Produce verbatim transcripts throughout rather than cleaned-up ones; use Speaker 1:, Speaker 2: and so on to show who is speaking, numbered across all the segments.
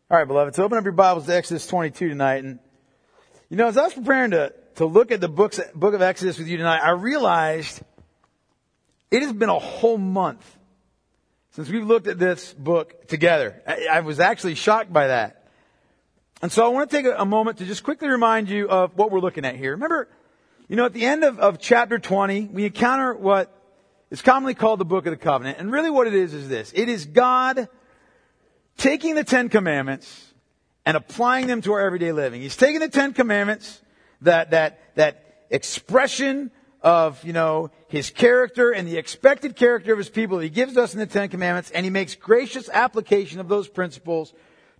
Speaker 1: All right, beloved, so open up your Bibles to Exodus twenty-two tonight. And, you know, as I was preparing to, to look at the books, book of Exodus with you tonight, I realized it has been a whole month since we've looked at this book together. I, I was actually shocked by that. And so I want to take a, a moment to just quickly remind you of what we're looking at here. Remember, you know, at the end of, of chapter twenty, we encounter what is commonly called the Book of the Covenant. And really what it is is this. It is God taking the Ten Commandments and applying them to our everyday living. He's taking the Ten Commandments, that, that, that expression of, you know, His character and the expected character of His people that He gives us in the Ten Commandments, and He makes gracious application of those principles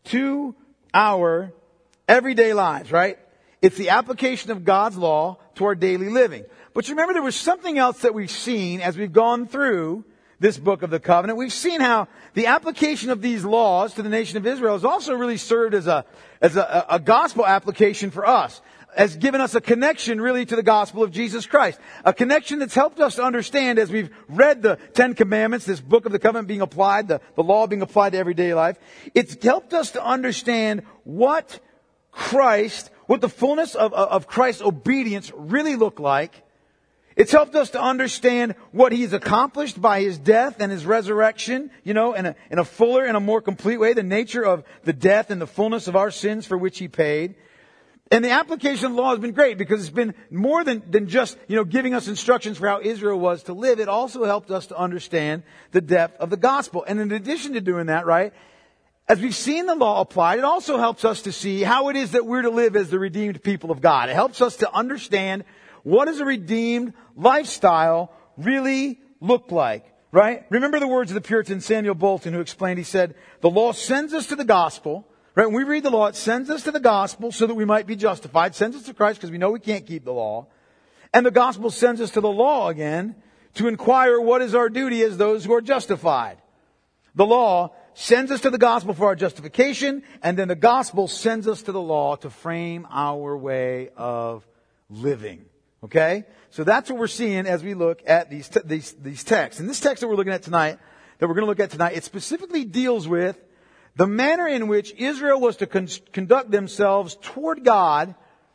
Speaker 1: to our everyday lives, right? It's the application of God's law to our daily living. But you remember there was something else that we've seen as we've gone through this book of the covenant. We've seen how the application of these laws to the nation of Israel has also really served as a, as a, a gospel application for us, has given us a connection really to the gospel of Jesus Christ. A connection that's helped us to understand as we've read the Ten Commandments, this book of the covenant being applied, the, the law being applied to everyday life. It's helped us to understand what Christ, what the fullness of, of Christ's obedience really looked like. It's helped us to understand what He's accomplished by His death and His resurrection, you know, in a, in a fuller and a more complete way, the nature of the death and the fullness of our sins for which He paid. And the application of the law has been great because it's been more than, than just, you know, giving us instructions for how Israel was to live. It also helped us to understand the depth of the gospel. And in addition to doing that, right, as we've seen the law applied, it also helps us to see how it is that we're to live as the redeemed people of God. It helps us to understand what does a redeemed lifestyle really look like, right? Remember the words of the Puritan Samuel Bolton, who explained, he said, the law sends us to the gospel, right? When we read the law, it sends us to the gospel so that we might be justified, sends us to Christ because we know we can't keep the law. And the gospel sends us to the law again to inquire what is our duty as those who are justified. The law sends us to the gospel for our justification, and then the gospel sends us to the law to frame our way of living. Okay? So that's what we're seeing as we look at these, te- these, these texts. And this text that we're looking at tonight, that we're going to look at tonight, it specifically deals with the manner in which Israel was to con- conduct themselves toward God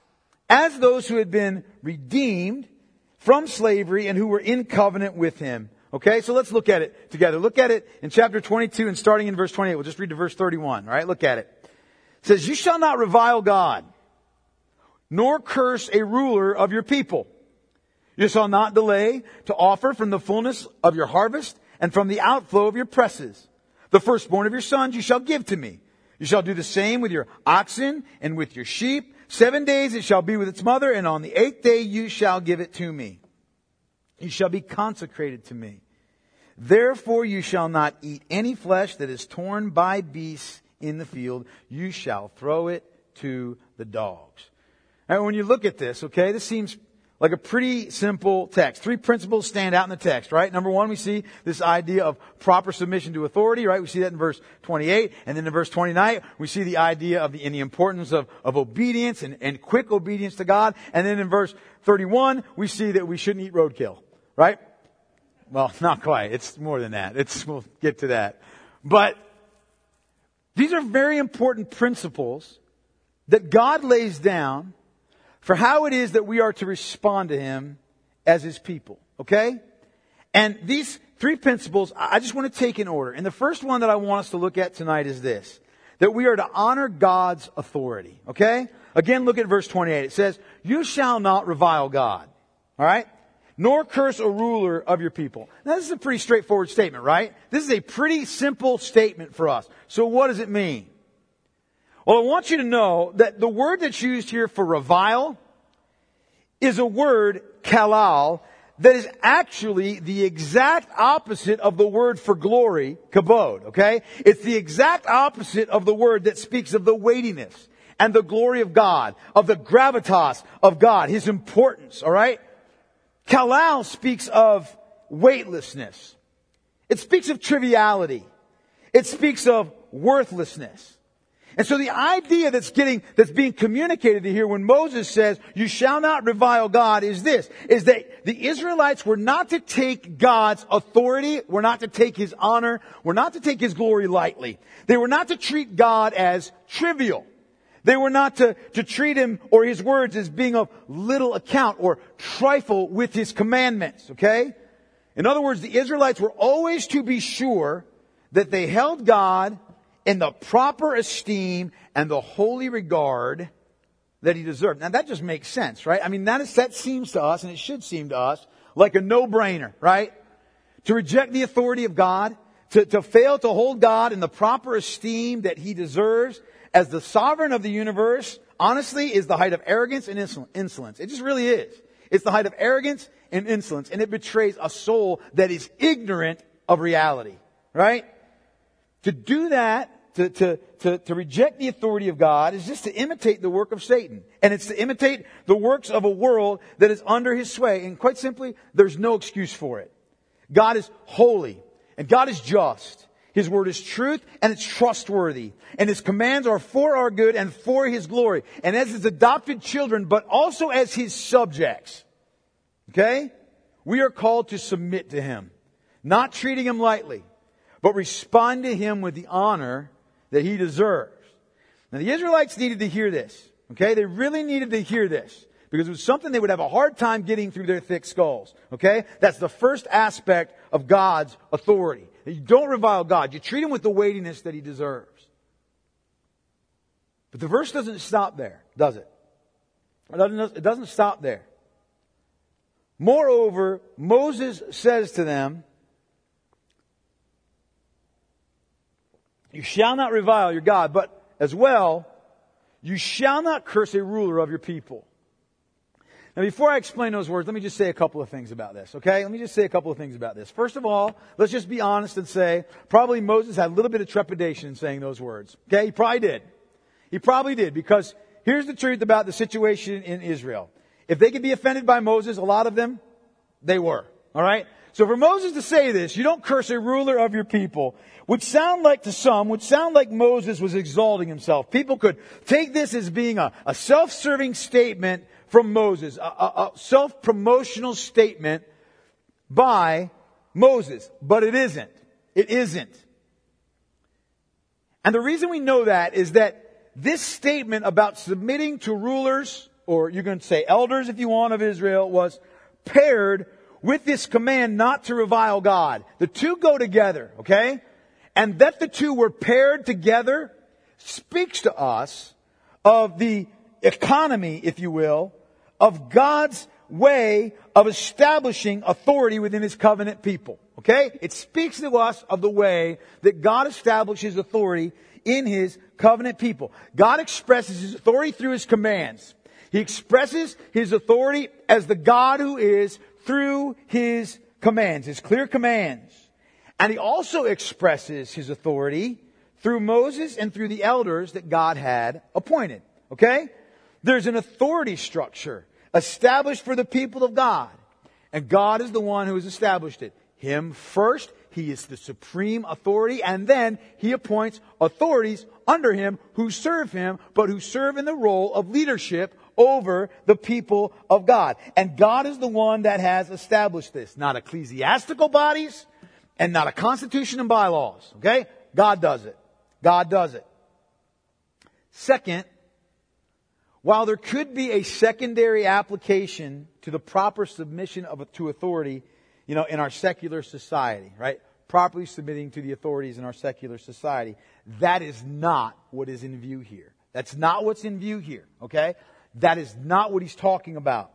Speaker 1: as those who had been redeemed from slavery and who were in covenant with Him. Okay? So let's look at it together. Look at it in chapter twenty-two and starting in verse twenty-eight. We'll just read to verse thirty-one. All right? Look at it. It says, "You shall not revile God, nor curse a ruler of your people. You shall not delay to offer from the fullness of your harvest and from the outflow of your presses. The firstborn of your sons you shall give to me. You shall do the same with your oxen and with your sheep. Seven days it shall be with its mother, and on the eighth day you shall give it to me. You shall be consecrated to me. Therefore you shall not eat any flesh that is torn by beasts in the field. You shall throw it to the dogs." And when you look at this, okay, this seems like a pretty simple text. Three principles stand out in the text, right? Number one, we see this idea of proper submission to authority, right? We see that in verse twenty-eight. And then in verse twenty-nine, we see the idea of the, in the importance of, of obedience and, and quick obedience to God. And then in verse thirty-one, we see that we shouldn't eat roadkill, right? Well, not quite. It's more than that. It's, we'll get to that. But these are very important principles that God lays down for how it is that we are to respond to Him as His people. Okay? And these three principles, I just want to take in order. And the first one that I want us to look at tonight is this. That we are to honor God's authority. Okay? Again, look at verse twenty-eight. It says, "You shall not revile God." Alright? "Nor curse a ruler of your people." Now this is a pretty straightforward statement, right? This is a pretty simple statement for us. So what does it mean? Well, I want you to know that the word that's used here for revile is a word, kalal, that is actually the exact opposite of the word for glory, kabod, okay? It's the exact opposite of the word that speaks of the weightiness and the glory of God, of the gravitas of God, His importance, alright? Kalal speaks of weightlessness. It speaks of triviality. It speaks of worthlessness. And so the idea that's getting, that's being communicated here when Moses says, you shall not revile God, is this, is that the Israelites were not to take God's authority, were not to take His honor, were not to take His glory lightly. They were not to treat God as trivial. They were not to, to treat Him or His words as being of little account or trifle with His commandments, okay? In other words, the Israelites were always to be sure that they held God in the proper esteem and the holy regard that He deserved. Now that just makes sense, right? I mean, that, is, that seems to us, and it should seem to us, like a no-brainer, right? To reject the authority of God, to, to fail to hold God in the proper esteem that He deserves as the sovereign of the universe, honestly, is the height of arrogance and insolence. It just really is. It's the height of arrogance and insolence, and it betrays a soul that is ignorant of reality, right? To do that, to, to, to, to reject the authority of God, is just to imitate the work of Satan. And it's to imitate the works of a world that is under his sway. And quite simply, there's no excuse for it. God is holy, and God is just. His word is truth, and it's trustworthy. And His commands are for our good and for His glory. And as His adopted children, but also as His subjects. Okay? We are called to submit to Him. Not treating Him lightly, but respond to Him with the honor that He deserves. Now the Israelites needed to hear this. Okay? They really needed to hear this. Because it was something they would have a hard time getting through their thick skulls. Okay? That's the first aspect of God's authority. You don't revile God. You treat Him with the weightiness that He deserves. But the verse doesn't stop there, does it? It doesn't, it doesn't stop there. Moreover, Moses says to them, you shall not revile your God, but as well, you shall not curse a ruler of your people. Now, before I explain those words, let me just say a couple of things about this, okay? Let me just say a couple of things about this. First of all, let's just be honest and say, probably Moses had a little bit of trepidation in saying those words, okay? He probably did. He probably did, because here's the truth about the situation in Israel. If they could be offended by Moses, a lot of them, they were, all right? So for Moses to say this, you don't curse a ruler of your people, would sound like to some, would sound like Moses was exalting himself. People could take this as being a, a self-serving statement from Moses, a, a, a self-promotional statement by Moses. But it isn't. It isn't. And the reason we know that is that this statement about submitting to rulers, or you're going to say elders if you want, of Israel, was paired with this command not to revile God. The two go together, okay? And that the two were paired together speaks to us of the economy, if you will, of God's way of establishing authority within His covenant people. Okay? It speaks to us of the way that God establishes authority in His covenant people. God expresses His authority through His commands. He expresses His authority as the God who is through His commands, His clear commands. And He also expresses His authority through Moses and through the elders that God had appointed. Okay? There's an authority structure established for the people of God. And God is the one who has established it. Him first. He is the supreme authority. And then He appoints authorities under Him who serve Him, but who serve in the role of leadership over the people of God. And God is the one that has established this. Not ecclesiastical bodies and not a constitution and bylaws. Okay? God does it. God does it. Second, while there could be a secondary application to the proper submission of to authority, you know, in our secular society, right? Properly submitting to the authorities in our secular society, that is not what is in view here. That's not what's in view here, okay? That is not what he's talking about.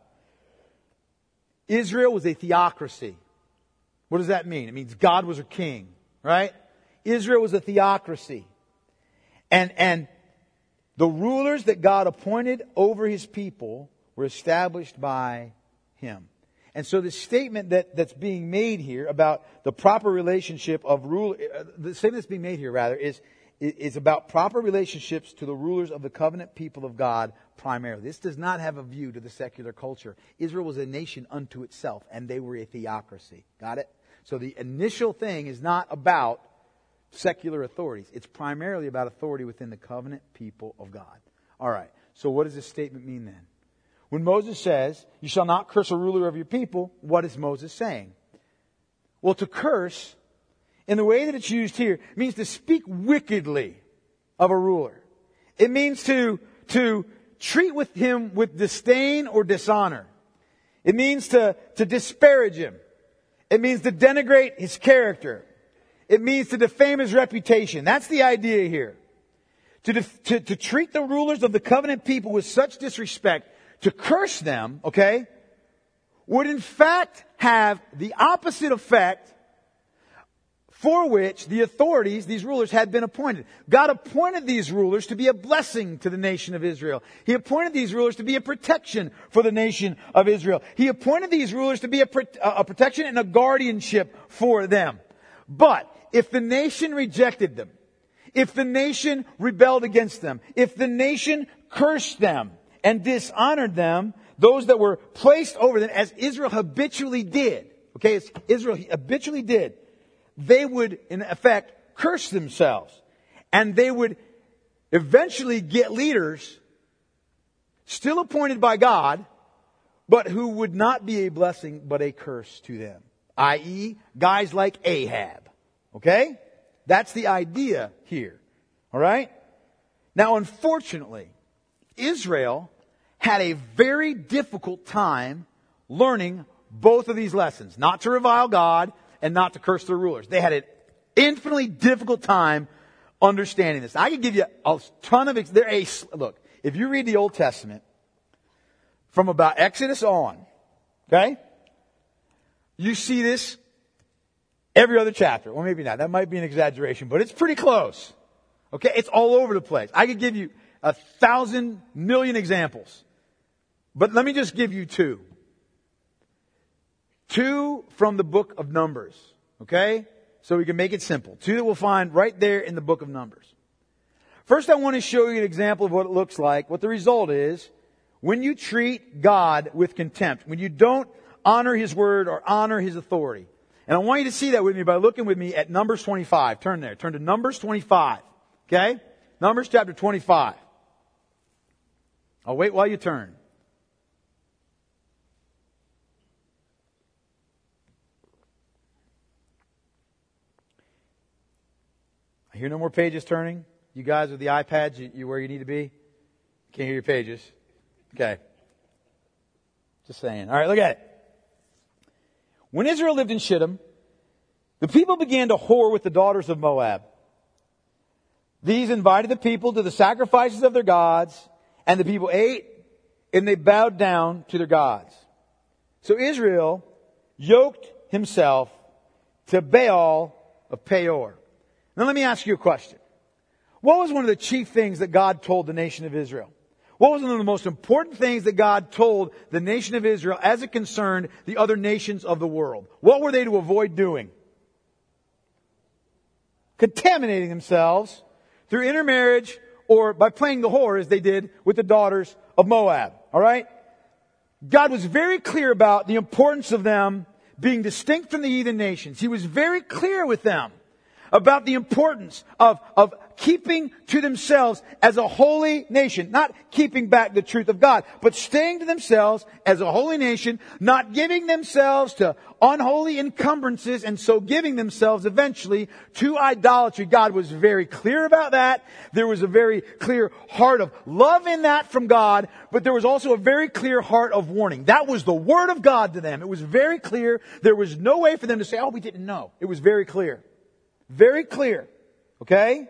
Speaker 1: Israel was a theocracy. What does that mean? It means God was a king, right? Israel was a theocracy. And, and the rulers that God appointed over His people were established by Him. And so the statement that, that's being made here about the proper relationship of rule, the statement that's being made here rather is, is about proper relationships to the rulers of the covenant people of God primarily. This does not have a view to the secular culture. Israel was a nation unto itself, and they were a theocracy. Got it? So the initial thing is not about secular authorities. It's primarily about authority within the covenant people of God. All right. So what does this statement mean then? When Moses says, you shall not curse a ruler of your people, what is Moses saying? Well, to curse, in the way that it's used here, means to speak wickedly of a ruler. It means to, to treat with him with disdain or dishonor. It means to, to disparage him. It means to denigrate his character. It means to defame his reputation. That's the idea here. To, def- to, to treat the rulers of the covenant people with such disrespect, to curse them, okay, would in fact have the opposite effect for which the authorities, these rulers, had been appointed. God appointed these rulers to be a blessing to the nation of Israel. He appointed these rulers to be a protection for the nation of Israel. He appointed these rulers to be a, a protection and a guardianship for them. But if the nation rejected them, if the nation rebelled against them, if the nation cursed them and dishonored them, those that were placed over them, as Israel habitually did, okay, as Israel habitually did, they would, in effect, curse themselves. And they would eventually get leaders still appointed by God, but who would not be a blessing but a curse to them. that is, guys like Ahab. Okay? That's the idea here. All right? Now, unfortunately, Israel had a very difficult time learning both of these lessons. Not to revile God and not to curse their rulers. They had an infinitely difficult time understanding this. I could give you a ton of... Ex- there a, look, if you read the Old Testament, from about Exodus on, okay, you see this every other chapter. Well, maybe not. That might be an exaggeration, but it's pretty close. Okay? It's all over the place. I could give you a thousand million examples. But let me just give you two. Two from the book of Numbers. Okay? So we can make it simple. Two that we'll find right there in the book of Numbers. First, I want to show you an example of what it looks like, what the result is when you treat God with contempt, when you don't honor His word or honor His authority. And I want you to see that with me by looking with me at Numbers twenty-five. Turn there. Turn to Numbers twenty-five. Okay? Numbers chapter twenty-five. I'll wait while you turn. I hear no more pages turning. You guys with the iPads, you, you where you need to be? Can't hear your pages. Okay. Just saying. All right, look at it. When Israel lived in Shittim, the people began to whore with the daughters of Moab. These invited the people to the sacrifices of their gods, and the people ate, and they bowed down to their gods. So Israel yoked himself to Baal of Peor. Now let me ask you a question. What was one of the chief things that God told the nation of Israel? What was one of the most important things that God told the nation of Israel as it concerned the other nations of the world? What were they to avoid doing? Contaminating themselves through intermarriage or by playing the whore as they did with the daughters of Moab. All right? God was very clear about the importance of them being distinct from the heathen nations. He was very clear with them about the importance of, of keeping to themselves as a holy nation. Not keeping back the truth of God, but staying to themselves as a holy nation, not giving themselves to unholy encumbrances, and so giving themselves eventually to idolatry. God was very clear about that. There was a very clear heart of love in that from God, but there was also a very clear heart of warning. That was the word of God to them. It was very clear. There was no way for them to say, oh, we didn't know. It was very clear. Very clear. Okay?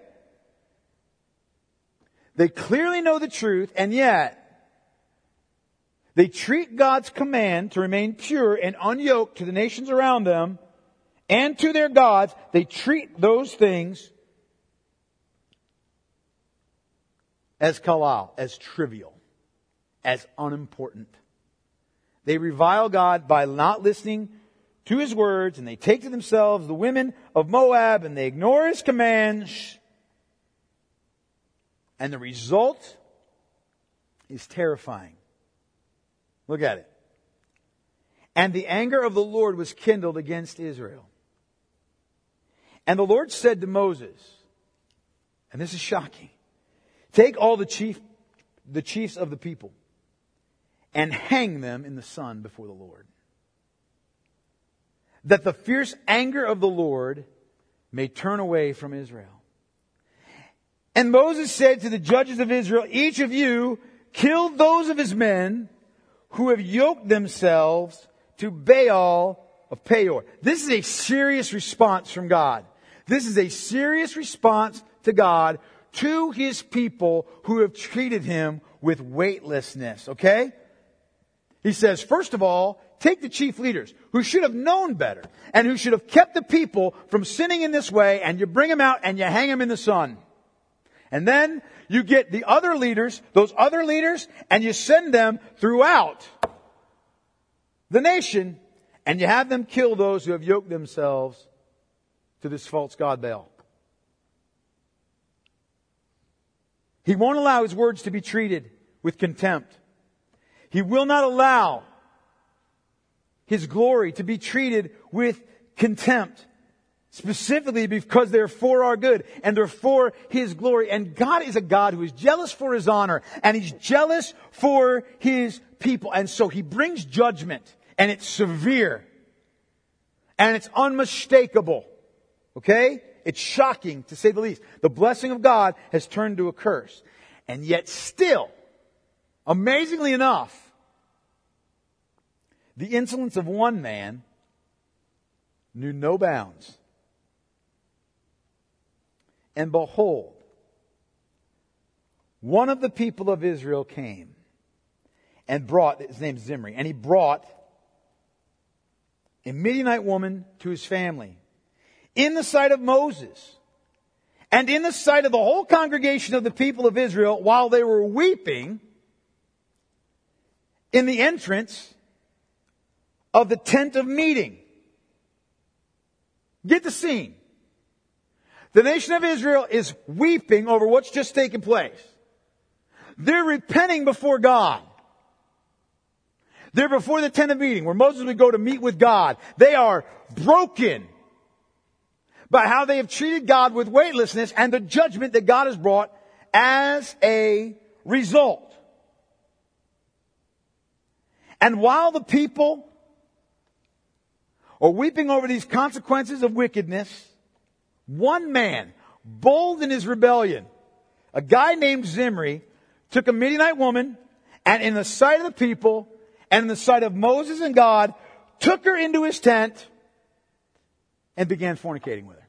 Speaker 1: They clearly know the truth, and yet they treat God's command to remain pure and unyoked to the nations around them and to their gods. They treat those things as kalal, as trivial, as unimportant. They revile God by not listening to His words, and they take to themselves the women of Moab, and they ignore His commands. And the result is terrifying. Look at it. And the anger of the Lord was kindled against Israel. And the Lord said to Moses, and this is shocking, take all the chief, the chiefs of the people and hang them in the sun before the Lord, that the fierce anger of the Lord may turn away from Israel. And Moses said to the judges of Israel, each of you kill those of his men who have yoked themselves to Baal of Peor. This is a serious response from God. This is a serious response to God to His people who have treated Him with weightlessness. Okay? He says, first of all, take the chief leaders who should have known better and who should have kept the people from sinning in this way, and you bring them out and you hang them in the sun. And then you get the other leaders, those other leaders, and you send them throughout the nation, and you have them kill those who have yoked themselves to this false god Baal. He won't allow His words to be treated with contempt. He will not allow His glory to be treated with contempt. Specifically because they're for our good and they're for His glory. And God is a God who is jealous for His honor, and He's jealous for His people. And so He brings judgment, and it's severe. And it's unmistakable. Okay? It's shocking, to say the least. The blessing of God has turned to a curse. And yet still, amazingly enough, the insolence of one man knew no bounds. And behold, one of the people of Israel came and brought, his name is Zimri, and he brought a Midianite woman to his family in the sight of Moses and in the sight of the whole congregation of the people of Israel while they were weeping in the entrance of the tent of meeting. Get the scene. The nation of Israel is weeping over what's just taken place. They're repenting before God. They're before the tent of meeting where Moses would go to meet with God. They are broken by how they have treated God with weightlessness and the judgment that God has brought as a result. And while the people are weeping over these consequences of wickedness, one man, bold in his rebellion, a guy named Zimri, took a Midianite woman, and in the sight of the people, and in the sight of Moses and God, took her into his tent and began fornicating with her.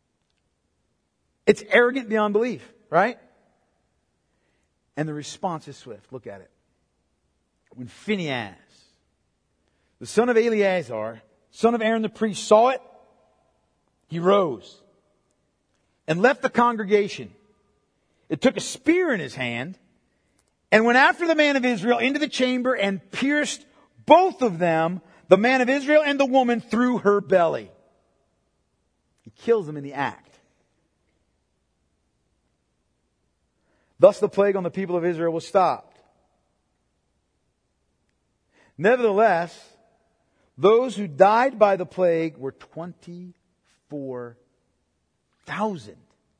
Speaker 1: It's arrogant beyond belief, right? And the response is swift. Look at it. When Phinehas, the son of Eleazar, son of Aaron the priest, saw it, he rose and left the congregation. It took a spear in his hand and went after the man of Israel into the chamber and pierced both of them, the man of Israel and the woman, through her belly. He kills them in the act. Thus the plague on the people of Israel was stopped. Nevertheless, those who died by the plague were twenty-four thousand.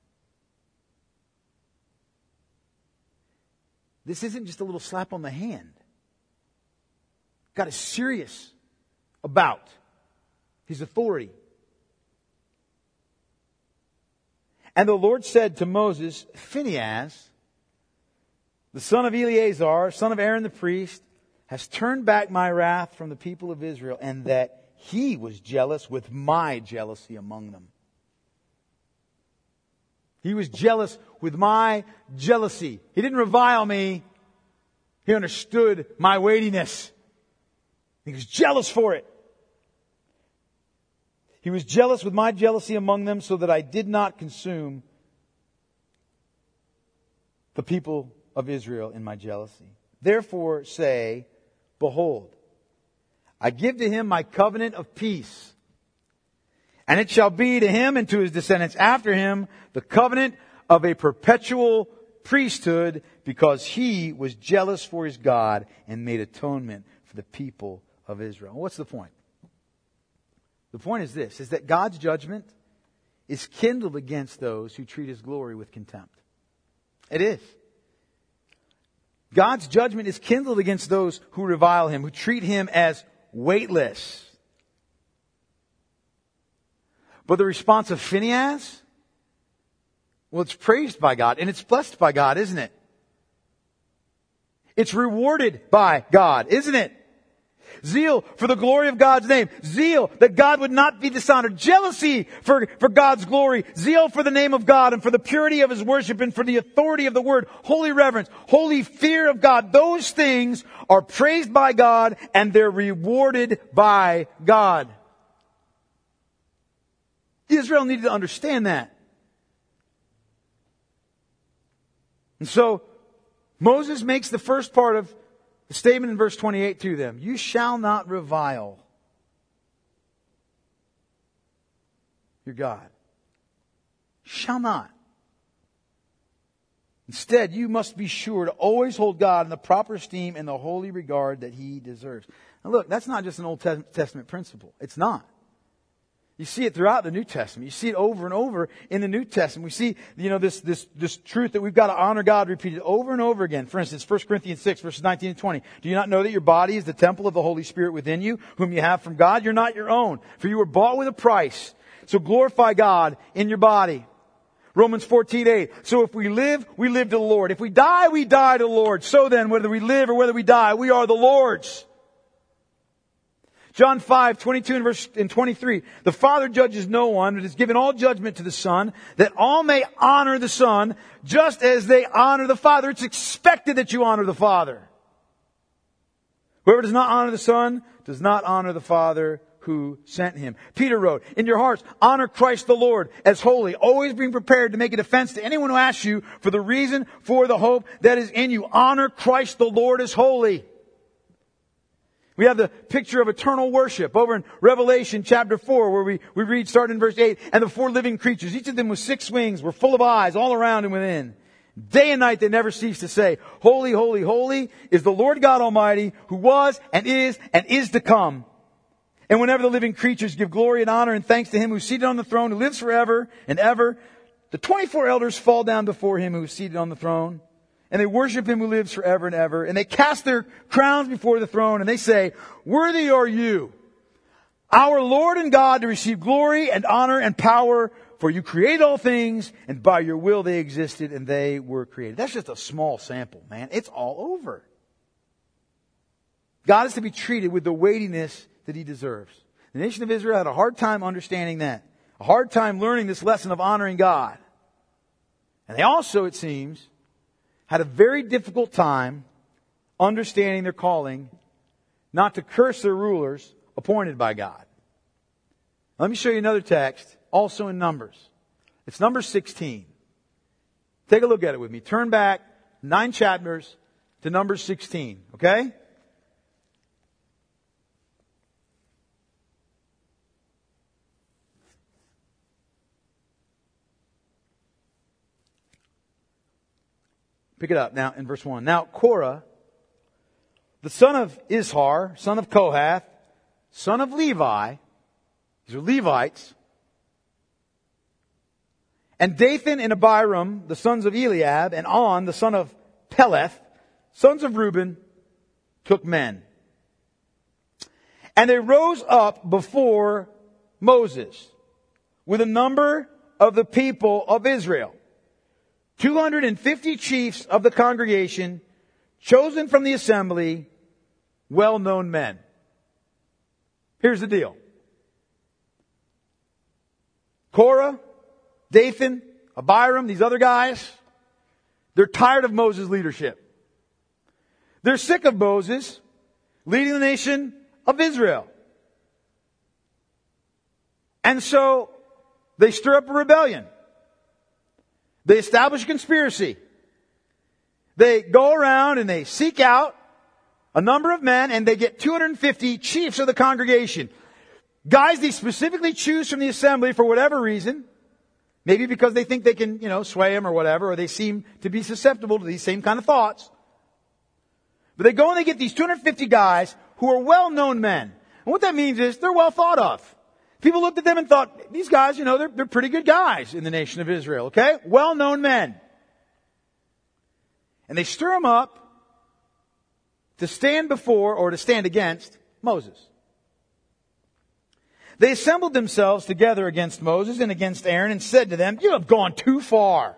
Speaker 1: This isn't just a little slap on the hand. God is serious about His authority. And the Lord said to Moses, Phinehas, the son of Eleazar, son of Aaron the priest, has turned back my wrath from the people of Israel, and that he was jealous with my jealousy among them. He was jealous with my jealousy. He didn't revile me. He understood my weightiness. He was jealous for it. He was jealous with my jealousy among them, so that I did not consume the people of Israel in my jealousy. Therefore say, behold, I give to him my covenant of peace. And it shall be to him and to his descendants after him the covenant of a perpetual priesthood, because he was jealous for his God and made atonement for the people of Israel. What's the point? The point is this, is that God's judgment is kindled against those who treat His glory with contempt. It is. God's judgment is kindled against those who revile Him, who treat Him as weightless. But the response of Phinehas, well, it's praised by God and it's blessed by God, isn't it? It's rewarded by God, isn't it? Zeal for the glory of God's name. Zeal that God would not be dishonored. Jealousy for, for God's glory. Zeal for the name of God and for the purity of His worship and for the authority of the Word. Holy reverence. Holy fear of God. Those things are praised by God and they're rewarded by God. Israel needed to understand that. And so, Moses makes the first part of the statement in verse twenty-eight to them. You shall not revile your God. Shall not. Instead, you must be sure to always hold God in the proper esteem and the holy regard that He deserves. Now look, that's not just an Old Testament principle. It's not. You see it throughout the New Testament. You see it over and over in the New Testament. We see, you know, this, this, this truth that we've got to honor God repeated over and over again. For instance, First Corinthians six, verses nineteen and twenty. Do you not know that your body is the temple of the Holy Spirit within you, whom you have from God? You're not your own, for you were bought with a price. So glorify God in your body. Romans fourteen eight. So if we live, we live to the Lord. If we die, we die to the Lord. So then, whether we live or whether we die, we are the Lord's. John five, twenty-two and verse and twenty-three. The Father judges no one, but has given all judgment to the Son, that all may honor the Son, just as they honor the Father. It's expected that you honor the Father. Whoever does not honor the Son does not honor the Father who sent Him. Peter wrote, in your hearts, honor Christ the Lord as holy, always being prepared to make a defense to anyone who asks you for the reason for the hope that is in you. Honor Christ the Lord as holy. We have the picture of eternal worship over in Revelation chapter four, where we, we read starting in verse eight, and the four living creatures, each of them with six wings, were full of eyes all around and within. Day and night they never cease to say, holy, holy, holy is the Lord God Almighty, who was and is and is to come. And whenever the living creatures give glory and honor and thanks to Him who's seated on the throne, who lives forever and ever, the twenty-four elders fall down before Him who is seated on the throne. And they worship Him who lives forever and ever. And they cast their crowns before the throne and they say, worthy are you, our Lord and God, to receive glory and honor and power. For you created all things, and by your will they existed and they were created. That's just a small sample, man. It's all over. God is to be treated with the weightiness that He deserves. The nation of Israel had a hard time understanding that. A hard time learning this lesson of honoring God. And they also, it seems, had a very difficult time understanding their calling not to curse their rulers appointed by God. Let me show you another text, also in Numbers. It's Numbers sixteen. Take a look at it with me. Turn back nine chapters to Numbers sixteen, okay? Pick it up now in verse one. Now Korah, the son of Izhar, son of Kohath, son of Levi, these are Levites, and Dathan and Abiram, the sons of Eliab, and On, the son of Peleth, sons of Reuben, took men. And they rose up before Moses with a number of the people of Israel. two hundred fifty chiefs of the congregation, chosen from the assembly, well-known men. Here's the deal. Korah, Dathan, Abiram, these other guys, they're tired of Moses' leadership. They're sick of Moses leading the nation of Israel. And so they stir up a rebellion. They establish a conspiracy. They go around and they seek out a number of men, and they get two hundred fifty chiefs of the congregation. Guys they specifically choose from the assembly for whatever reason. Maybe because they think they can, you know, sway them or whatever, or they seem to be susceptible to these same kind of thoughts. But they go and they get these two hundred fifty guys who are well-known men. And what that means is they're well thought of. People looked at them and thought, these guys, you know, they're, they're pretty good guys in the nation of Israel, okay? Well-known men. And they stir them up to stand before or to stand against Moses. They assembled themselves together against Moses and against Aaron and said to them, you have gone too far.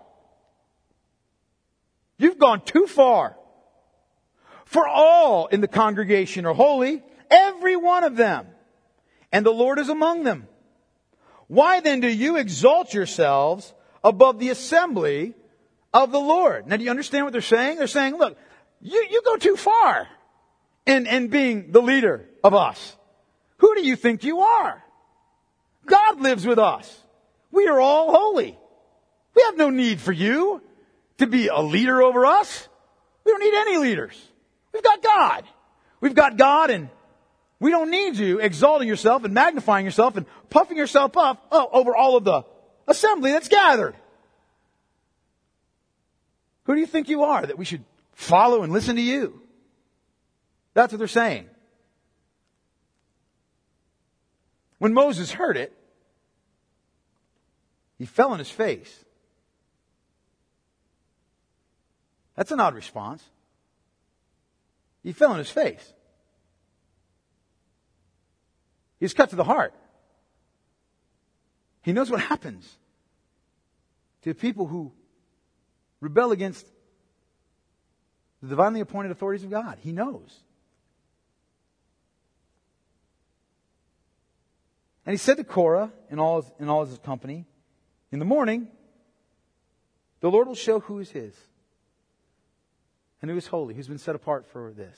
Speaker 1: You've gone too far. For all in the congregation are holy, every one of them. And the Lord is among them. Why then do you exalt yourselves above the assembly of the Lord? Now do you understand what they're saying? They're saying, look, you, you go too far in, in being the leader of us. Who do you think you are? God lives with us. We are all holy. We have no need for you to be a leader over us. We don't need any leaders. We've got God. We've got God, and we don't need you exalting yourself and magnifying yourself and puffing yourself up oh, over all of the assembly that's gathered. Who do you think you are that we should follow and listen to you? That's what they're saying. When Moses heard it, he fell on his face. That's an odd response. He fell on his face. He was cut to the heart. He knows what happens to people who rebel against the divinely appointed authorities of God. He knows. And he said to Korah and all his, and all his company, in the morning, the Lord will show who is his and who is holy, who's been set apart for this,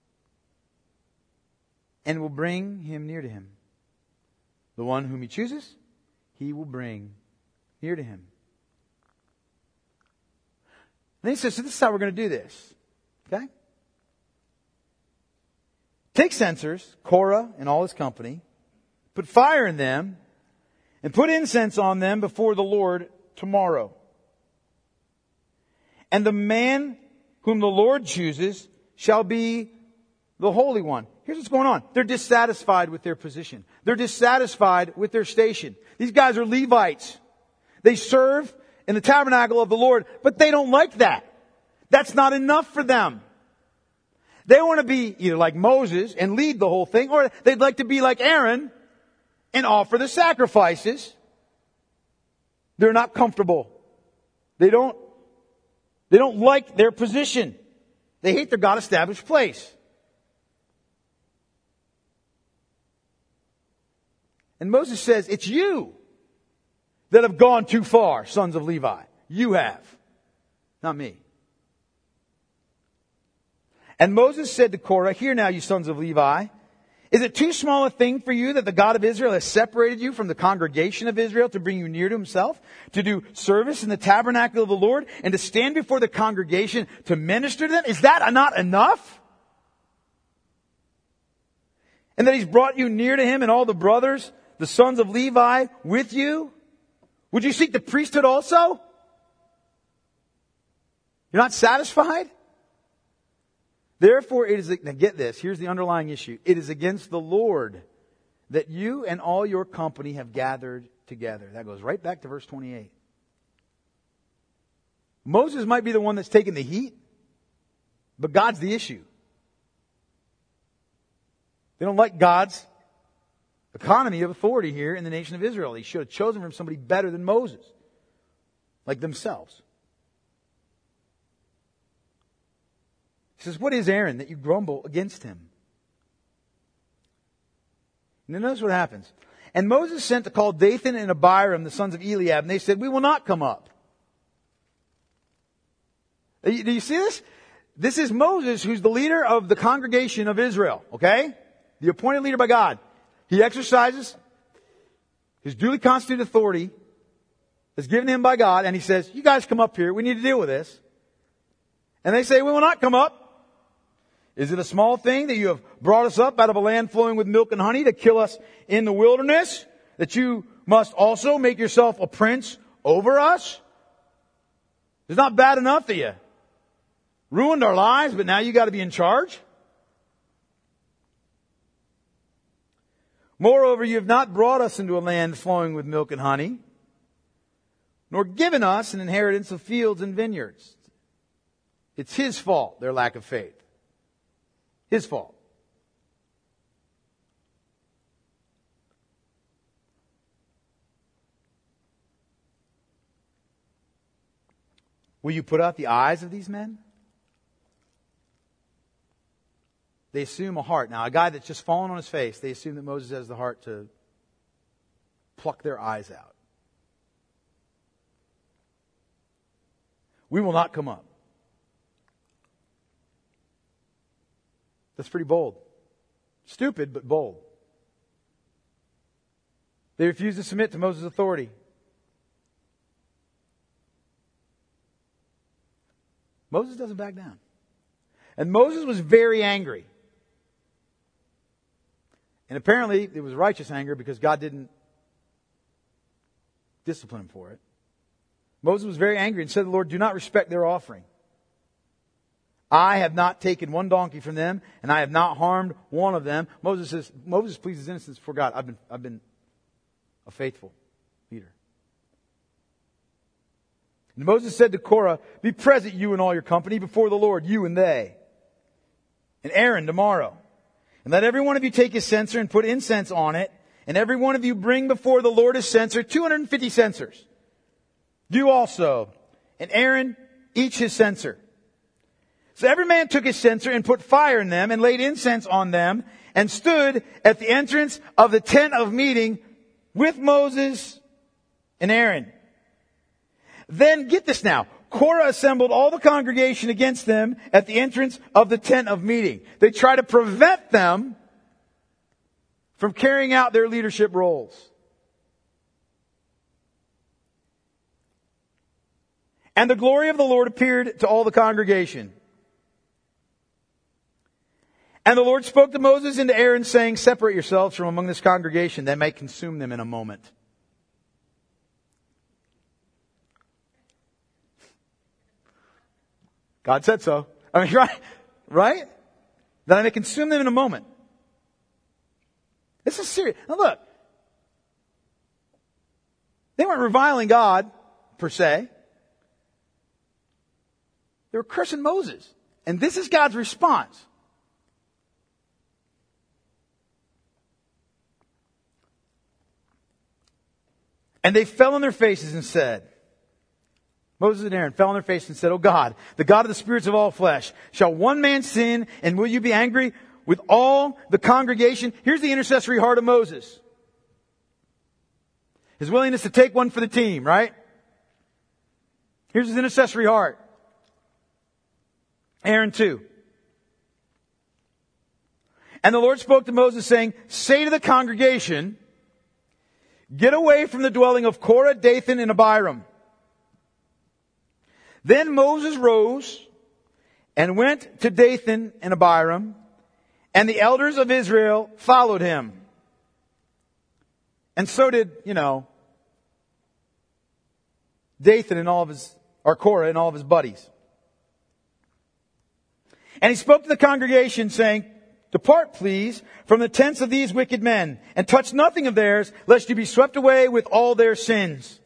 Speaker 1: and will bring him near to him. The one whom he chooses, he will bring near to him. And then he says, so this is how we're going to do this. Okay? Take censers, Korah and all his company, put fire in them, and put incense on them before the Lord tomorrow. And the man whom the Lord chooses shall be the Holy One. Here's what's going on. They're dissatisfied with their position. They're dissatisfied with their station. These guys are Levites. They serve in the tabernacle of the Lord, but they don't like that. That's not enough for them. They want to be either like Moses and lead the whole thing, or they'd like to be like Aaron and offer the sacrifices. They're not comfortable. They don't, they don't like their position. They hate their God-established place. And Moses says, it's you that have gone too far, sons of Levi. You have. Not me. And Moses said to Korah, hear now, you sons of Levi, is it too small a thing for you that the God of Israel has separated you from the congregation of Israel to bring you near to himself, to do service in the tabernacle of the Lord, and to stand before the congregation to minister to them? Is that not enough? And that he's brought you near to him and all the brothers, the sons of Levi, with you? Would you seek the priesthood also? You're not satisfied? Therefore, it is, now get this, here's the underlying issue. It is against the Lord that you and all your company have gathered together. That goes right back to verse twenty-eight. Moses might be the one that's taking the heat, but God's the issue. They don't like God's economy of authority here in the nation of Israel. He should have chosen from somebody better than Moses, like themselves. He says, what is Aaron that you grumble against him? And then notice what happens. And Moses sent to call Dathan and Abiram, the sons of Eliab, and they said, we will not come up. Do you, do you see this? This is Moses, who's the leader of the congregation of Israel, okay? The appointed leader by God. He exercises his duly constituted authority that's given him by God, and he says, you guys come up here, we need to deal with this. And they say, we will not come up. Is it a small thing that you have brought us up out of a land flowing with milk and honey to kill us in the wilderness? That you must also make yourself a prince over us? It's not bad enough that you ruined our lives, but now you got to be in charge? Moreover, you have not brought us into a land flowing with milk and honey, nor given us an inheritance of fields and vineyards. It's his fault, their lack of faith. His fault. Will you put out the eyes of these men? They assume a heart. Now, a guy that's just fallen on his face, they assume that Moses has the heart to pluck their eyes out. We will not come up. That's pretty bold. Stupid, but bold. They refuse to submit to Moses' authority. Moses doesn't back down. And Moses was very angry. And apparently it was righteous anger because God didn't discipline him for it. Moses was very angry and said to the Lord, do not respect their offering. I have not taken one donkey from them, and I have not harmed one of them. Moses says, Moses pleads his innocence before God. I've been, I've been a faithful leader. And Moses said to Korah, be present, you and all your company, before the Lord, you and they. And Aaron tomorrow. And let every one of you take his censer and put incense on it. And every one of you bring before the Lord his censer, two hundred fifty censers. You also. And Aaron each his censer. So every man took his censer and put fire in them and laid incense on them and stood at the entrance of the tent of meeting with Moses and Aaron. Then, get this now, Korah assembled all the congregation against them at the entrance of the tent of meeting. They try to prevent them from carrying out their leadership roles. And the glory of the Lord appeared to all the congregation. And the Lord spoke to Moses and to Aaron, saying, separate yourselves from among this congregation, that I may consume them in a moment. God said so. I mean, right? Right? That I may consume them in a moment. This is serious. Now look. They weren't reviling God, per se. They were cursing Moses. And this is God's response. And they fell on their faces and said, Moses and Aaron fell on their faces and said, O God, the God of the spirits of all flesh, shall one man sin, and will you be angry with all the congregation? Here's the intercessory heart of Moses. His willingness to take one for the team, right? Here's his intercessory heart. Aaron too. And the Lord spoke to Moses, saying, say to the congregation, get away from the dwelling of Korah, Dathan, and Abiram. Then Moses rose and went to Dathan and Abiram, and the elders of Israel followed him. And so did, you know, Dathan and all of his, or Korah and all of his buddies. And he spoke to the congregation, saying, depart, please, from the tents of these wicked men, and touch nothing of theirs, lest you be swept away with all their sins.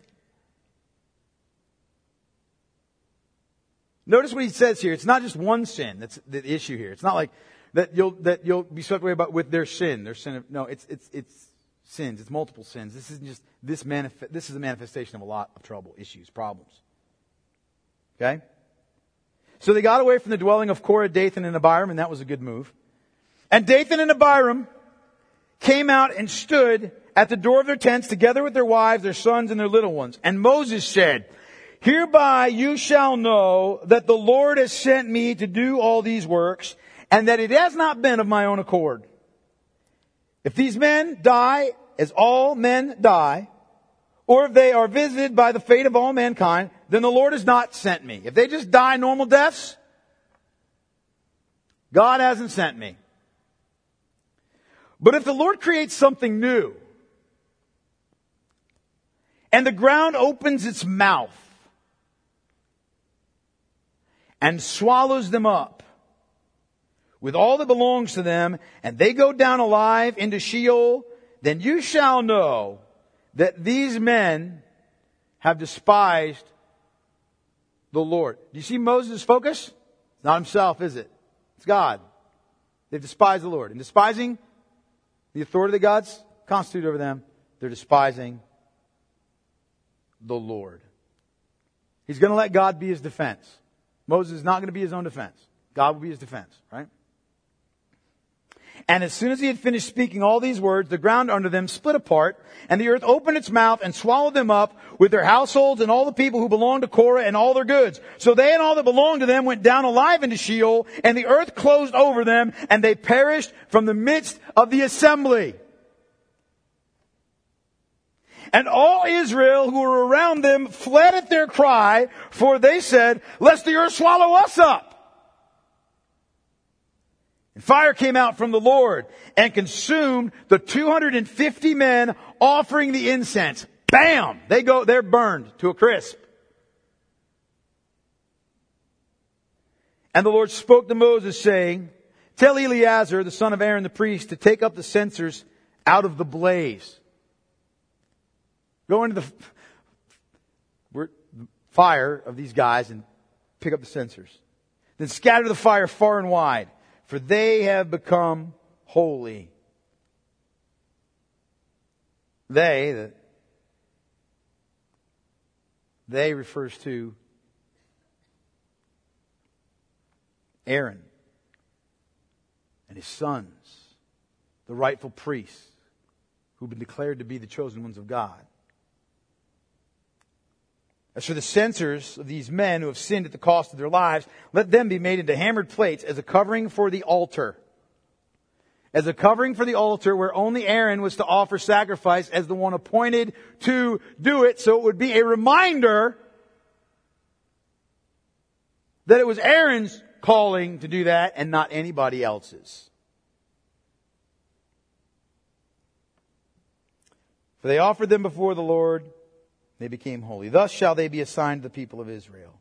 Speaker 1: Notice what he says here. It's not just one sin that's the issue here. It's not like that you'll that you'll be swept away about with their sin. Their sin. Of, no, it's it's it's sins. It's multiple sins. This isn't just this manif- This is a manifestation of a lot of trouble, issues, problems. Okay. So they got away from the dwelling of Korah, Dathan, and Abiram, and that was a good move. And Dathan and Abiram came out and stood at the door of their tents together with their wives, their sons, and their little ones. And Moses said, hereby you shall know that the Lord has sent me to do all these works, and that it has not been of my own accord. If these men die as all men die, or if they are visited by the fate of all mankind, then the Lord has not sent me. If they just die normal deaths, God hasn't sent me. But if the Lord creates something new, and the ground opens its mouth, and swallows them up with all that belongs to them, and they go down alive into Sheol, then you shall know that these men have despised the Lord. Do you see Moses' focus? It's not himself, is it? It's God. They've despised the Lord. And despising the authority that God's constituted over them, they're despising the Lord. He's going to let God be his defense. Moses is not going to be his own defense. God will be his defense, right? And as soon as he had finished speaking all these words, the ground under them split apart, and the earth opened its mouth and swallowed them up with their households and all the people who belonged to Korah and all their goods. So they and all that belonged to them went down alive into Sheol, and the earth closed over them, and they perished from the midst of the assembly. And all Israel who were around them fled at their cry, for they said, lest the earth swallow us up. And fire came out from the Lord and consumed the two hundred fifty men offering the incense. Bam! They go, they're burned to a crisp. And the Lord spoke to Moses, saying, tell Eleazar, the son of Aaron the priest, to take up the censers out of the blaze. Go into the fire of these guys and pick up the censers. Then scatter the fire far and wide, for they have become holy. They, the, they refers to Aaron and his sons, the rightful priests who've been declared to be the chosen ones of God. As for the censers of these men who have sinned at the cost of their lives, let them be made into hammered plates as a covering for the altar. As a covering for the altar where only Aaron was to offer sacrifice as the one appointed to do it. So it would be a reminder that it was Aaron's calling to do that and not anybody else's. For they offered them before the Lord. They became holy. Thus shall they be assigned to the people of Israel.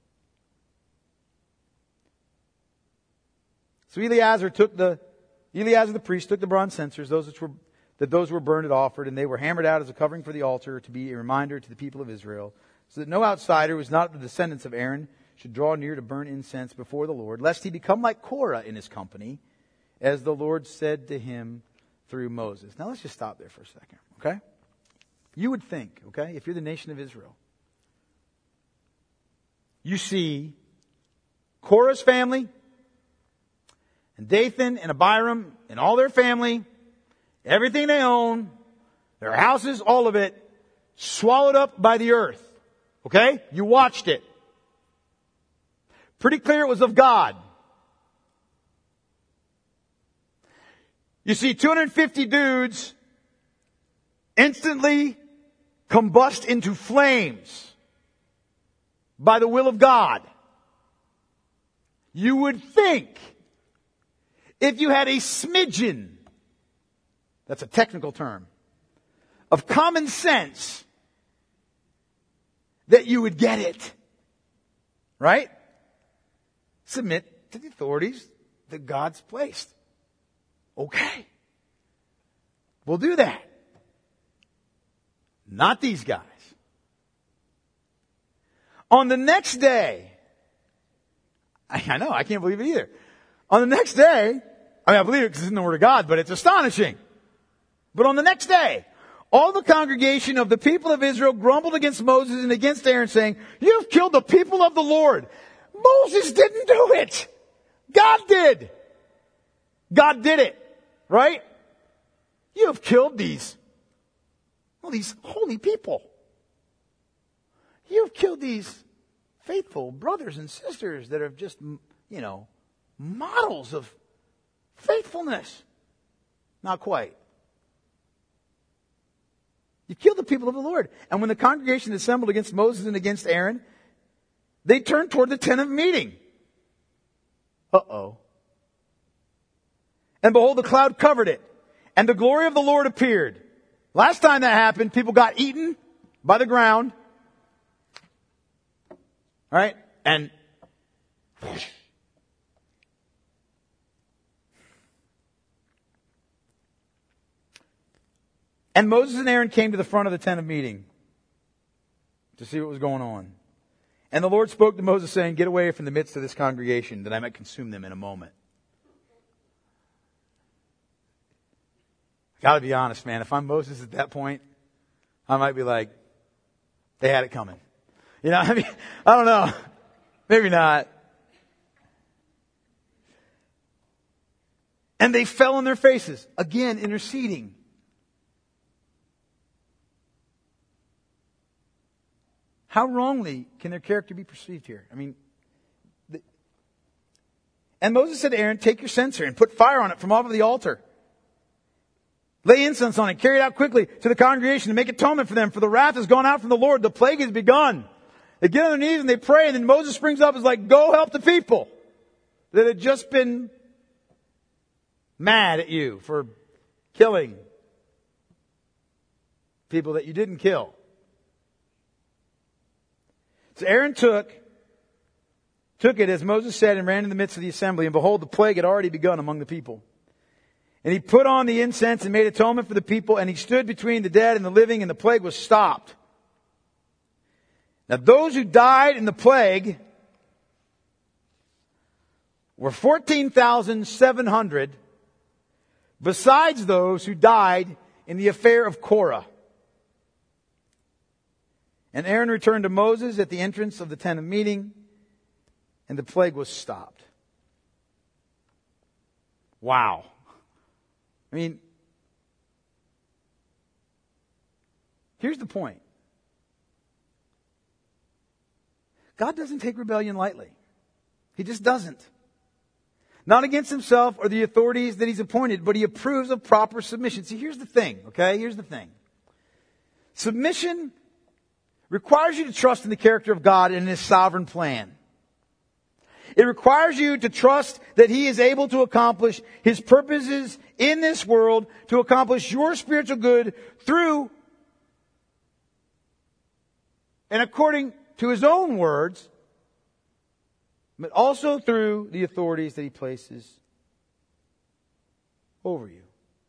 Speaker 1: So Eleazar took the, Eleazar the priest took the bronze censers, those which were, that those were burned and offered, and they were hammered out as a covering for the altar to be a reminder to the people of Israel, so that no outsider who was not the descendants of Aaron should draw near to burn incense before the Lord, lest he become like Korah in his company, as the Lord said to him through Moses. Now let's just stop there for a second, okay? You would think, okay, if you're the nation of Israel, you see Korah's family and Dathan and Abiram and all their family, everything they own, their houses, all of it, swallowed up by the earth. Okay? You watched it. Pretty clear it was of God. You see two hundred fifty dudes instantly combust into flames by the will of God. You would think if you had a smidgen, that's a technical term, of common sense, that you would get it. Right? Submit to the authorities that God's placed. Okay. We'll do that. Not these guys. On the next day, I, I know, I can't believe it either. On the next day, I mean, I believe it because it's in the Word of God, but it's astonishing. But on the next day, all the congregation of the people of Israel grumbled against Moses and against Aaron, saying, you've killed the people of the Lord. Moses didn't do it. God did. God did it. Right? You have killed these Well, these holy people. You've killed these faithful brothers and sisters that are just, you know, models of faithfulness. Not quite. You killed the people of the Lord. And when the congregation assembled against Moses and against Aaron, they turned toward the tent of meeting. Uh-oh. And behold, the cloud covered it, and the glory of the Lord appeared. Last time that happened, people got eaten by the ground. All right? And And Moses and Aaron came to the front of the tent of meeting to see what was going on. And the Lord spoke to Moses, saying, get away from the midst of this congregation, that I might consume them in a moment. Gotta be honest, man. If I'm Moses at that point, I might be like, they had it coming. You know, I mean, I don't know. Maybe not. And they fell on their faces, again interceding. How wrongly can their character be perceived here? I mean, the, and Moses said to Aaron, take your censer and put fire on it from off of the altar. Lay incense on it, carry it out quickly to the congregation to make atonement for them, for the wrath has gone out from the Lord, the plague has begun. They get on their knees and they pray, and then Moses springs up and is like, go help the people that had just been mad at you for killing people that you didn't kill. So Aaron took, took it as Moses said and ran in the midst of the assembly. And behold, the plague had already begun among the people. And he put on the incense and made atonement for the people. And he stood between the dead and the living, and the plague was stopped. Now those who died in the plague were fourteen thousand seven hundred, besides those who died in the affair of Korah. And Aaron returned to Moses at the entrance of the tent of meeting, and the plague was stopped. Wow. I mean, here's the point. God doesn't take rebellion lightly. He just doesn't. Not against himself or the authorities that he's appointed, but he approves of proper submission. See, here's the thing, okay? Here's the thing. Submission requires you to trust in the character of God and in his sovereign plan. It requires you to trust that he is able to accomplish his purposes in this world, to accomplish your spiritual good through and according to his own words, but also through the authorities that he places over you.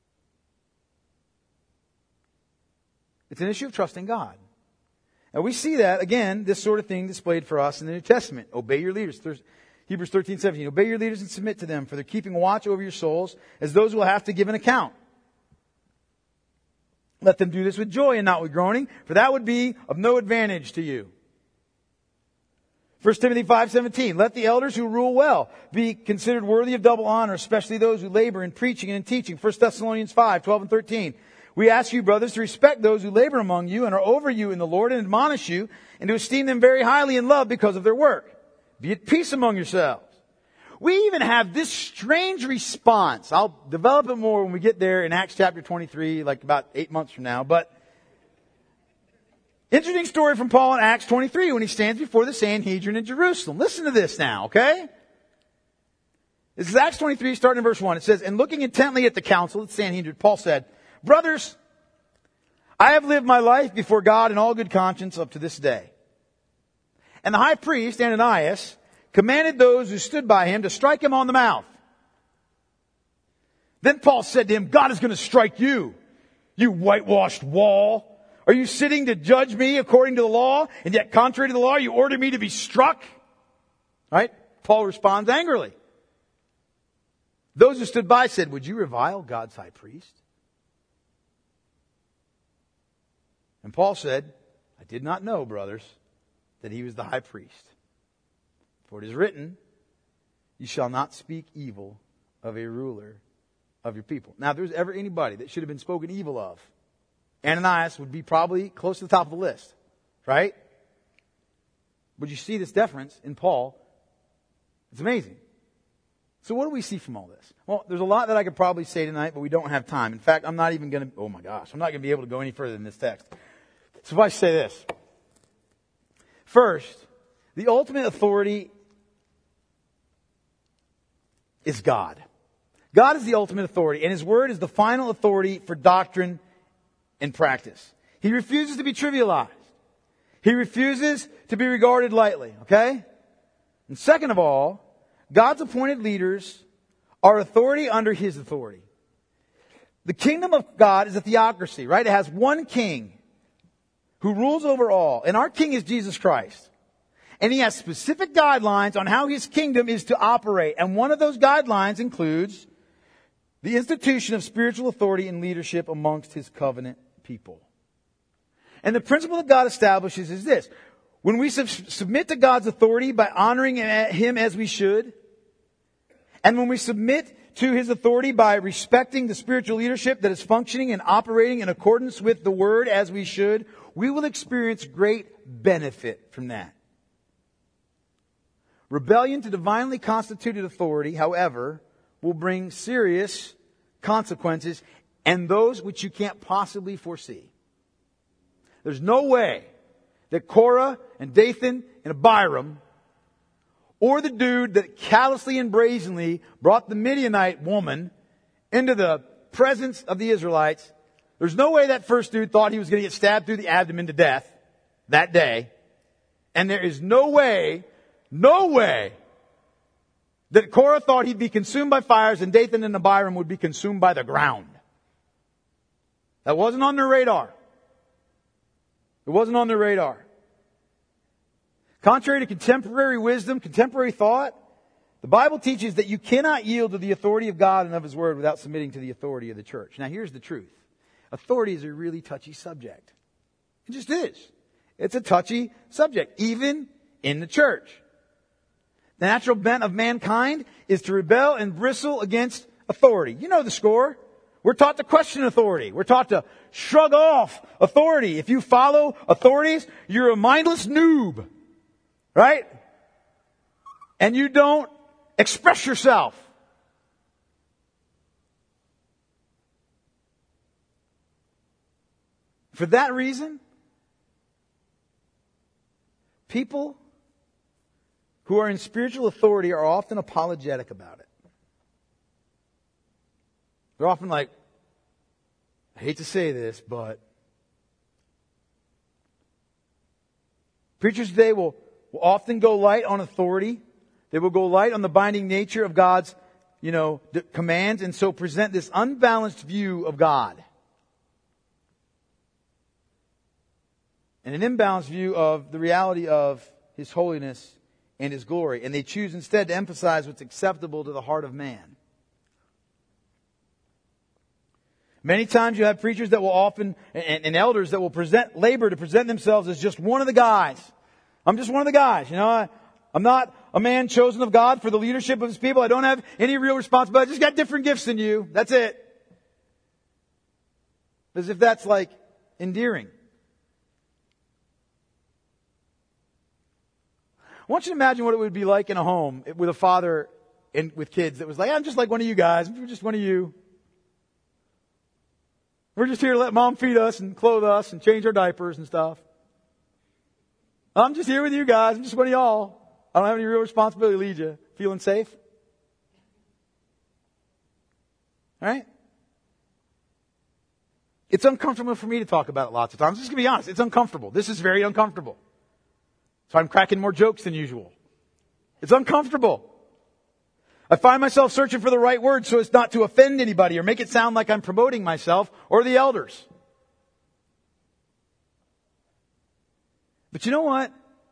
Speaker 1: It's an issue of trusting God. And we see that, again, this sort of thing displayed for us in the New Testament. Obey your leaders. Hebrews thirteen seventeen. Obey your leaders and submit to them, for they're keeping watch over your souls as those who will have to give an account. Let them do this with joy and not with groaning, for that would be of no advantage to you. First Timothy five seventeen. Let the elders who rule well be considered worthy of double honor, especially those who labor in preaching and in teaching. First Thessalonians five twelve and thirteen. We ask you, brothers, to respect those who labor among you and are over you in the Lord and admonish you, and to esteem them very highly in love because of their work. Be at peace among yourselves. We even have this strange response. I'll develop it more when we get there in Acts chapter twenty-three, like about eight months from now. But interesting story from Paul in Acts twenty-three when he stands before the Sanhedrin in Jerusalem. Listen to this now, okay? This is Acts twenty-three, starting in verse one. It says, and looking intently at the council, the Sanhedrin, Paul said, brothers, I have lived my life before God in all good conscience up to this day. And the high priest, Ananias, commanded those who stood by him to strike him on the mouth. Then Paul said to him, God is going to strike you, you whitewashed wall. Are you sitting to judge me according to the law? And yet contrary to the law, you order me to be struck? Right? Paul responds angrily. Those who stood by said, would you revile God's high priest? And Paul said, I did not know, brothers, that he was the high priest. For it is written, you shall not speak evil of a ruler of your people. Now, if there was ever anybody that should have been spoken evil of, Ananias would be probably close to the top of the list. Right? But you see this deference in Paul. It's amazing. So what do we see from all this? Well, there's a lot that I could probably say tonight, but we don't have time. In fact, I'm not even going to, oh my gosh, I'm not going to be able to go any further than this text. So if I say this. First, the ultimate authority is God. God is the ultimate authority, and his word is the final authority for doctrine and practice. He refuses to be trivialized. He refuses to be regarded lightly, okay? And second of all, God's appointed leaders are authority under his authority. The kingdom of God is a theocracy, right? It has one king who rules over all. And our king is Jesus Christ. And he has specific guidelines on how his kingdom is to operate. And one of those guidelines includes the institution of spiritual authority and leadership amongst his covenant people. And the principle that God establishes is this. When we sub- submit to God's authority by honoring him as we should, and when we submit to his authority by respecting the spiritual leadership that is functioning and operating in accordance with the word as we should, we will experience great benefit from that. Rebellion to divinely constituted authority, however, will bring serious consequences, and those which you can't possibly foresee. There's no way that Korah and Dathan and Abiram, or the dude that callously and brazenly brought the Midianite woman into the presence of the Israelites, there's no way that first dude thought he was going to get stabbed through the abdomen to death that day. And there is no way, no way, that Korah thought he'd be consumed by fires and Dathan and Abiram would be consumed by the ground. That wasn't on their radar. It wasn't on their radar. Contrary to contemporary wisdom, contemporary thought, the Bible teaches that you cannot yield to the authority of God and of His Word without submitting to the authority of the church. Now here's the truth. Authority is a really touchy subject. It just is. It's a touchy subject, even in the church. The natural bent of mankind is to rebel and bristle against authority. You know the score. We're taught to question authority. We're taught to shrug off authority. If you follow authorities, you're a mindless noob. Right? And you don't express yourself. For that reason, people who are in spiritual authority are often apologetic about it. They're often like, I hate to say this, but preachers today will, will often go light on authority. They will go light on the binding nature of God's, you know, commands, and so present this unbalanced view of God. And an imbalanced view of the reality of His holiness and His glory. And they choose instead to emphasize what's acceptable to the heart of man. Many times you have preachers that will often, and, and elders that will present, labor to present themselves as just one of the guys. I'm just one of the guys, you know. I, I'm not a man chosen of God for the leadership of His people. I don't have any real responsibility. I just got different gifts than you. That's it. As if that's like endearing. I want you to imagine what it would be like in a home with a father and with kids that was like, I'm just like one of you guys. I'm just one of you. We're just here to let mom feed us and clothe us and change our diapers and stuff. I'm just here with you guys. I'm just one of y'all. I don't have any real responsibility to lead you. Feeling safe? All right? It's uncomfortable for me to talk about it lots of times. Just to be honest, it's uncomfortable. This is very uncomfortable. So I'm cracking more jokes than usual. It's uncomfortable. I find myself searching for the right word so as not to offend anybody or make it sound like I'm promoting myself or the elders. But you know what?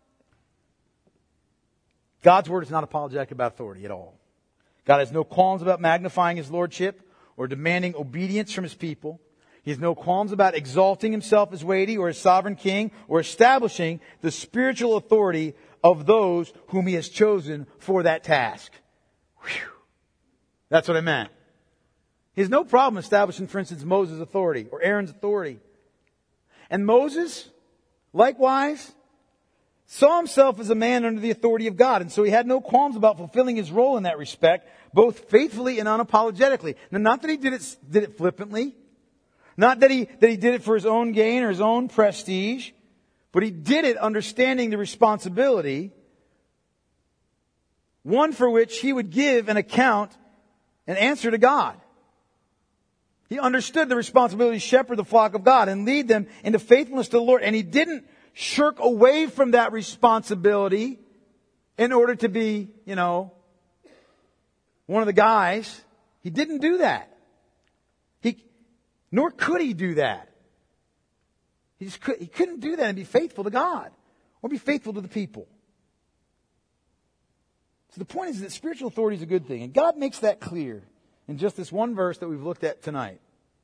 Speaker 1: God's Word is not apologetic about authority at all. God has no qualms about magnifying His lordship or demanding obedience from His people. He has no qualms about exalting Himself as weighty or as sovereign king or establishing the spiritual authority of those whom He has chosen for that task. Whew. That's what I meant. He has no problem establishing, for instance, Moses' authority or Aaron's authority. And Moses, likewise, saw himself as a man under the authority of God. And so he had no qualms about fulfilling his role in that respect, both faithfully and unapologetically. Now, not that he did it, did it flippantly. Not that he, that he did it for his own gain or his own prestige. But he did it understanding the responsibility, one for which he would give an account and answer to God. He understood the responsibility to shepherd the flock of God and lead them into faithfulness to the Lord. And he didn't shirk away from that responsibility in order to be, you know, one of the guys. He didn't do that. He, Nor could he do that. He just could, he couldn't do that and be faithful to God or be faithful to the people. So the point is that spiritual authority is a good thing. And God makes that clear in just this one verse that we've looked at tonight.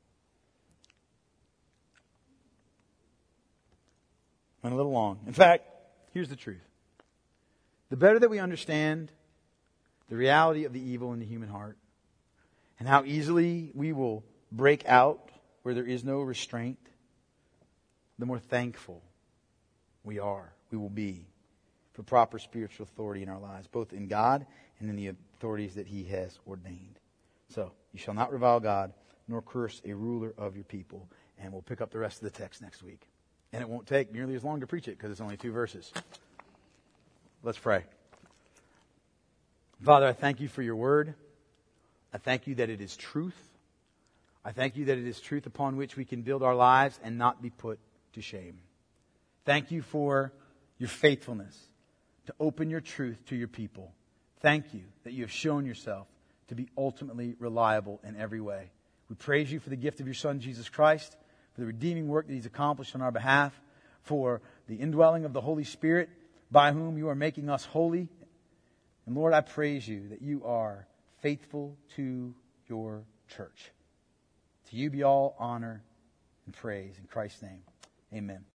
Speaker 1: Went a little long. In fact, here's the truth. The better that we understand the reality of the evil in the human heart and how easily we will break out where there is no restraint, the more thankful we are, we will be for proper spiritual authority in our lives, both in God and in the authorities that He has ordained. So, you shall not revile God, nor curse a ruler of your people. And we'll pick up the rest of the text next week. And it won't take nearly as long to preach it because it's only two verses. Let's pray. Father, I thank you for your word. I thank you that it is truth. I thank you that it is truth upon which we can build our lives and not be put to shame. Thank you for your faithfulness to open your truth to your people. Thank you that you have shown yourself to be ultimately reliable in every way. We praise you for the gift of your Son, Jesus Christ, for the redeeming work that He's accomplished on our behalf, for the indwelling of the Holy Spirit by whom you are making us holy. And Lord, I praise you that you are faithful to your church. To you be all honor and praise in Christ's name. Amen.